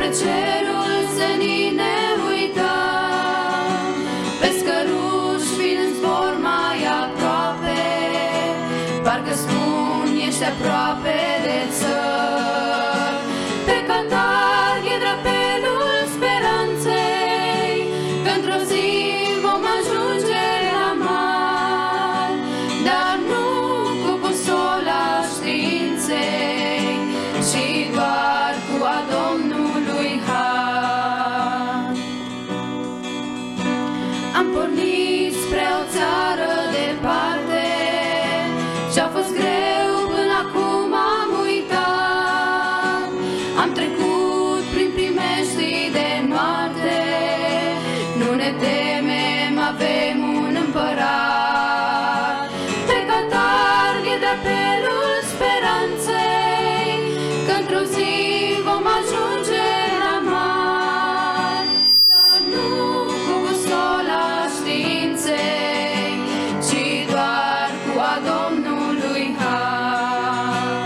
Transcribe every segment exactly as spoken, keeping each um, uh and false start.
cerul senin ne uităm, pe scăruși fiind în zbor mai aproape, parcă spun ești aproape de țări. Pe Qatar e drapelul speranței, că într-o zi vom ajunge la mal, dar nu cu busola științei, ci doar cu a Domnului har. Am pornit spre o țară departe, și-a fost greu până acum am uitat. Am trecut prin primejdii de moarte, nu ne temem, avem un împărat. Pe Qatar e drapelul speranței, că într-o zi vom ajunge la mal, dar nu cu busola științei, ci doar cu a Domnului har.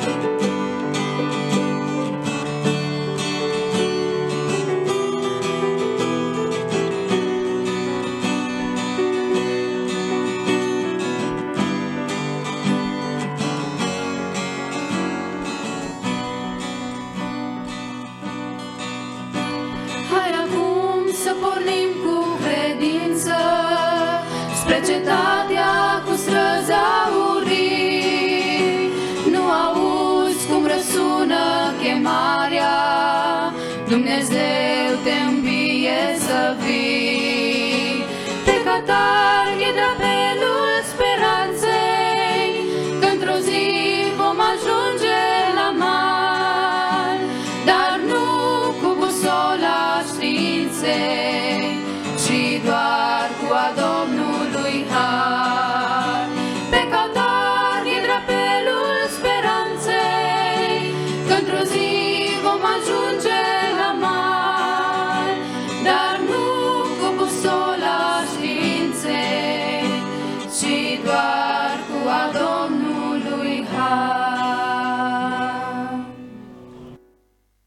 Hai acum să pornim cu credință spre cetatea cu străzi aurii. Nu auzi cum răsună chemarea, Dumnezeu te îmbie să vii. Pe Qatar e drapelul speranței, că într-o zi vom ajunge la mal, dar nu cu busola științei, ci doar cu a Domnului har. Pe Qatar e drapelul speranței, că într-o zi vom ajunge